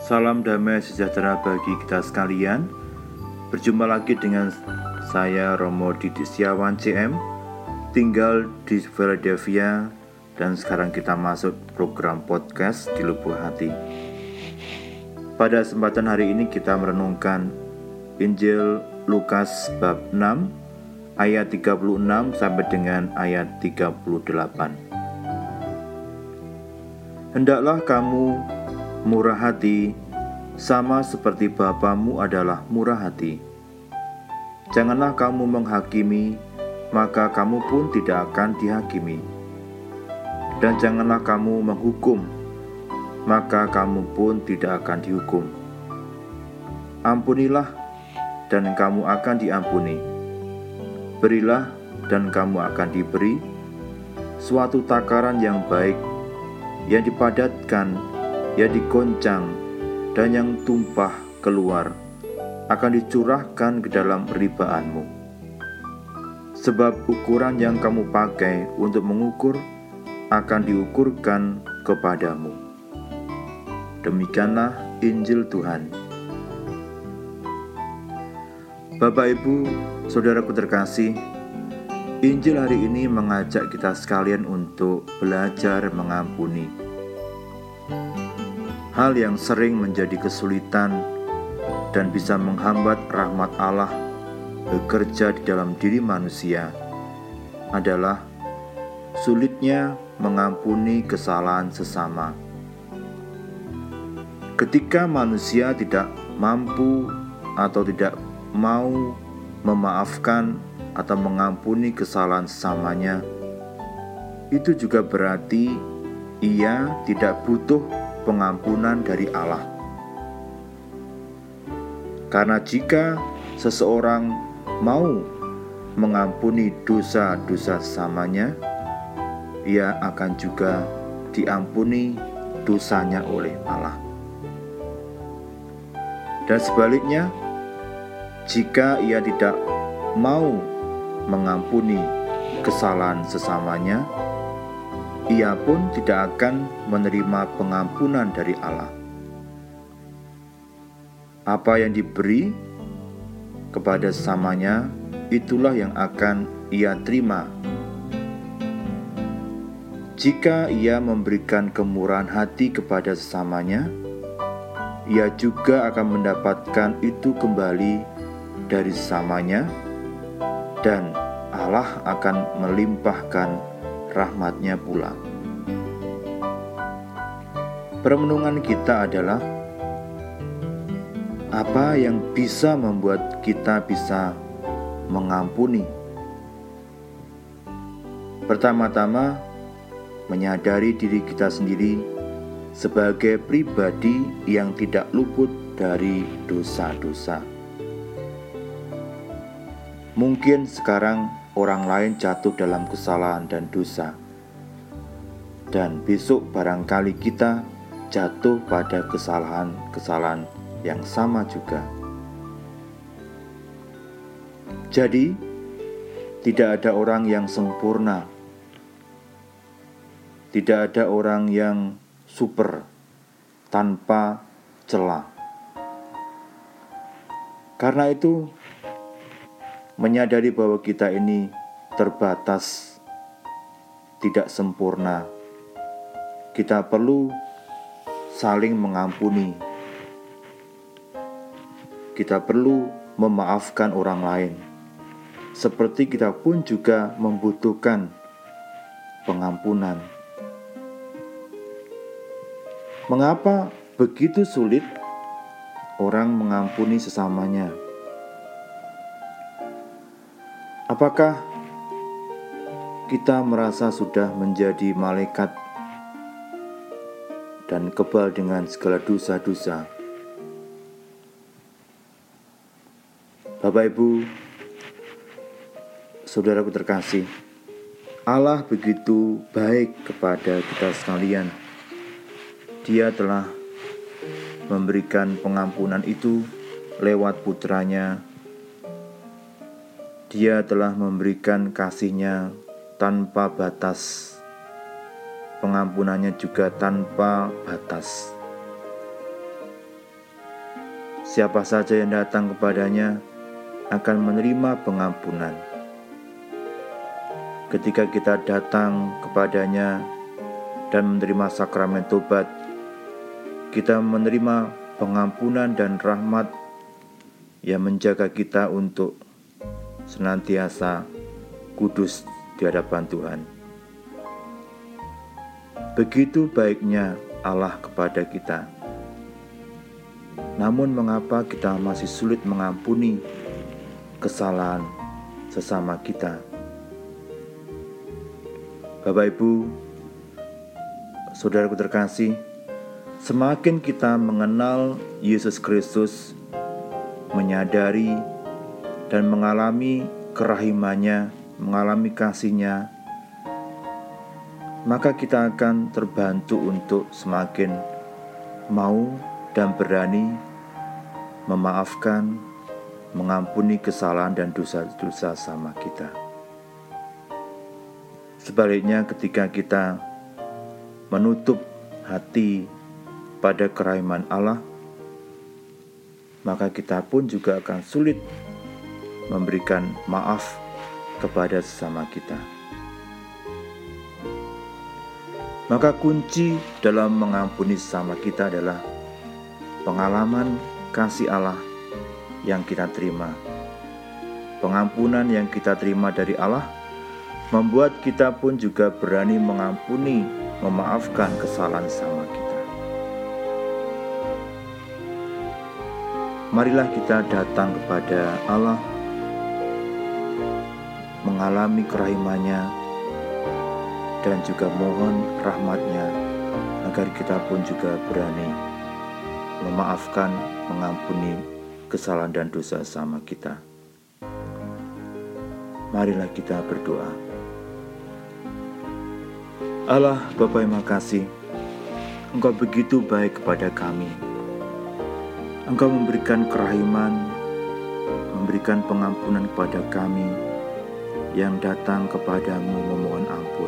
Salam damai sejahtera bagi kita sekalian. Berjumpa lagi dengan saya Romo Didi Setiawan CM, tinggal di Philadelphia, dan sekarang kita masuk program podcast di Lubuk Hati. Pada kesempatan hari ini kita merenungkan Injil Lukas bab 6 ayat 36 sampai dengan ayat 38. Hendaklah kamu murah hati, sama seperti Bapamu adalah murah hati. Janganlah kamu menghakimi, maka kamu pun tidak akan dihakimi. Dan janganlah kamu menghukum, maka kamu pun tidak akan dihukum. Ampunilah, dan kamu akan diampuni. Berilah, dan kamu akan diberi. Suatu takaran yang baik, yang dipadatkan, yang digoncang, dan yang tumpah keluar akan dicurahkan ke dalam ribaanmu. Sebab ukuran yang kamu pakai untuk mengukur akan diukurkan kepadamu. Demikianlah Injil Tuhan. Bapak, Ibu, saudaraku terkasih, Injil hari ini mengajak kita sekalian untuk belajar mengampuni. Hal yang sering menjadi kesulitan dan bisa menghambat rahmat Allah bekerja di dalam diri manusia adalah sulitnya mengampuni kesalahan sesama. Ketika manusia tidak mampu atau tidak mau memaafkan atau mengampuni kesalahan sesamanya, itu juga berarti ia tidak butuh pengampunan dari Allah. Karena jika seseorang mau mengampuni dosa-dosa sesamanya, ia akan juga diampuni dosanya oleh Allah. Dan sebaliknya, jika ia tidak mau mengampuni kesalahan sesamanya, ia pun tidak akan menerima pengampunan dari Allah. Apa yang diberi kepada sesamanya, itulah yang akan ia terima. Jika ia memberikan kemurahan hati kepada sesamanya, ia juga akan mendapatkan itu kembali dari sesamanya, dan Allah akan melimpahkan rahmat-Nya pula. Perenungan kita adalah apa yang bisa membuat kita bisa mengampuni. Pertama-tama, menyadari diri kita sendiri sebagai pribadi yang tidak luput dari dosa-dosa. Mungkin sekarang orang lain jatuh dalam kesalahan dan dosa, dan besok barangkali kita jatuh pada kesalahan-kesalahan yang sama juga. Jadi, tidak ada orang yang sempurna, tidak ada orang yang super tanpa celah. Karena itu, menyadari bahwa kita ini terbatas, tidak sempurna, kita perlu saling mengampuni. Kita perlu memaafkan orang lain, seperti kita pun juga membutuhkan pengampunan. Mengapa begitu sulit orang mengampuni sesamanya? Apakah kita merasa sudah menjadi malaikat dan kebal dengan segala dosa-dosa? Bapak, Ibu, saudaraku terkasih, Allah begitu baik kepada kita sekalian. Dia telah memberikan pengampunan itu lewat putranya. Dia telah memberikan kasih-Nya tanpa batas. Pengampunannya juga tanpa batas. siapa saja yang datang kepadanya akan menerima pengampunan. Ketika kita datang kepadanya dan menerima sakramen tobat, kita menerima pengampunan dan rahmat yang menjaga kita untuk senantiasa kudus di hadapan Tuhan. Begitu baiknya Allah kepada kita. Namun mengapa kita masih sulit mengampuni kesalahan sesama kita? Bapak Ibu, saudaraku terkasih, semakin kita mengenal Yesus Kristus, menyadari dan mengalami kerahimannya, mengalami kasih-Nya, maka kita akan terbantu untuk semakin mau dan berani memaafkan, mengampuni kesalahan dan dosa-dosa sama kita. Sebaliknya, ketika kita menutup hati pada kerahiman Allah, maka kita pun juga akan sulit memberikan maaf kepada sesama kita. Maka kunci dalam mengampuni sesama kita adalah pengalaman kasih Allah yang kita terima. Pengampunan yang kita terima dari Allah membuat kita pun juga berani mengampuni, memaafkan kesalahan sama kita. Marilah kita datang kepada Allah, mengalami kerahimannya, dan juga mohon rahmat-Nya, agar kita pun juga berani memaafkan, mengampuni kesalahan dan dosa sama kita. Marilah kita berdoa. Allah Bapa yang Maha Kasih, Engkau begitu baik kepada kami. Engkau memberikan kerahiman, memberikan pengampunan kepada kami yang datang kepadamu memohon ampun.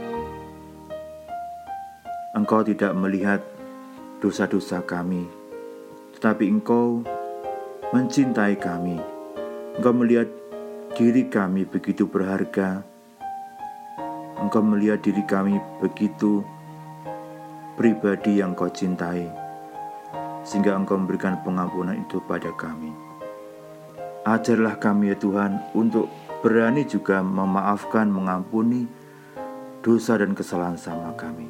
Engkau tidak melihat dosa-dosa kami, tetapi Engkau mencintai kami. Engkau melihat diri kami begitu berharga. Engkau melihat diri kami begitu pribadi yang Engkau cintai, sehingga Engkau memberikan pengampunan itu pada kami. Ajarlah kami ya Tuhan untuk berani juga memaafkan, mengampuni dosa dan kesalahan sama kami.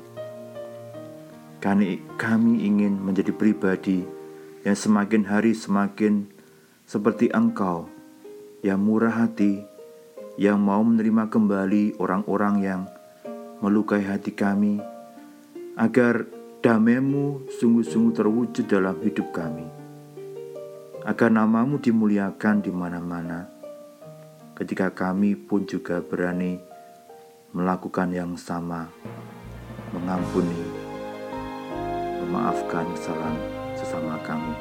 Kami ingin menjadi pribadi yang semakin hari semakin seperti Engkau, yang murah hati, yang mau menerima kembali orang-orang yang melukai hati kami, agar damai-Mu sungguh-sungguh terwujud dalam hidup kami, agar nama-Mu dimuliakan di mana-mana, ketika kami pun juga berani melakukan yang sama, mengampuni, memaafkan kesalahan sesama kami.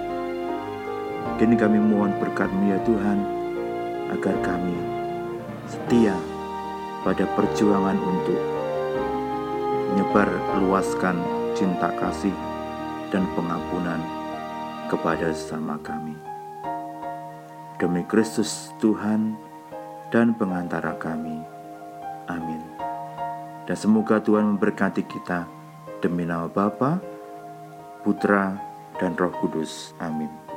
Kini kami mohon berkat-Mu ya Tuhan, agar kami setia pada perjuangan untuk menyebar luaskan cinta kasih dan pengampunan kepada sesama kami. Demi Kristus Tuhan dan pengantara kami. Amin. Dan semoga Tuhan memberkati kita demi nama Bapa, Putra, dan Roh Kudus. Amin.